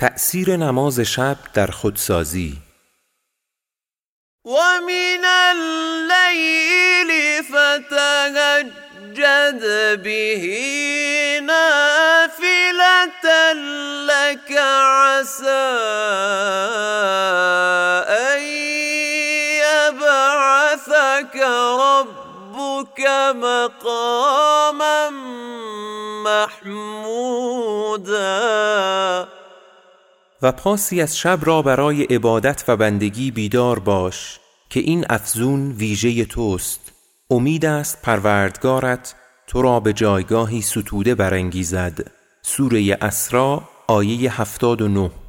تأثیر نماز شب در خودسازی. ومن الليل فتهجد به نافلة لك عسى أن يبعثك ربك مقاما محمودا. و پاسی از شب را برای عبادت و بندگی بیدار باش که این افزون ویژه توست. امید است پروردگارت تو را به جایگاهی ستوده برانگیزد. سوره اسراء آیه 79.